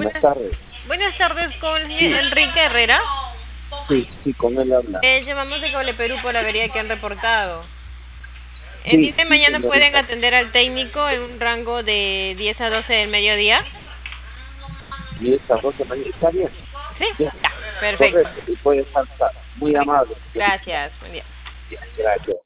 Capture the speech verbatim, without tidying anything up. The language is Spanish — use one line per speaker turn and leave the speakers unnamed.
Buenas tardes.
Buenas tardes con el
Sí.
señor Enrique Herrera.
Sí, sí, con él habla.
Eh, llamamos de Cable Perú por la avería que han reportado.
Sí,
El día de
sí,
mañana pueden
señorita.
atender al técnico en un rango de diez a doce del mediodía.
Y esta dos de mañana está bien.
Sí,
Bien,
ya, perfecto.
correcto. Y puede estar muy amable, señorita.
Gracias, buen día.
Bien, gracias.